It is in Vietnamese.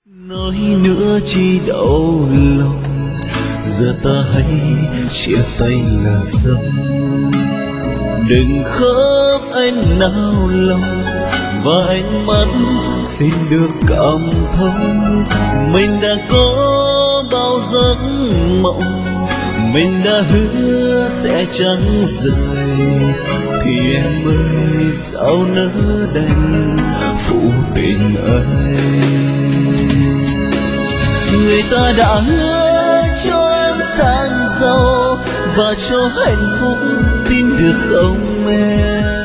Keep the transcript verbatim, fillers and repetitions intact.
Nói nữa chi đau lòng, giờ ta hãy chia tay là xong. Đừng khóc anh nao lòng, và ánh mắt xin được cảm thông. Mình đã có bao giấc mộng, mình đã hứa sẽ chẳng rời, thì em ơi sao nỡ đành phụ tình ấy. Người ta đã hứa cho em sang giàu và cho hạnh phúc, tin được không em?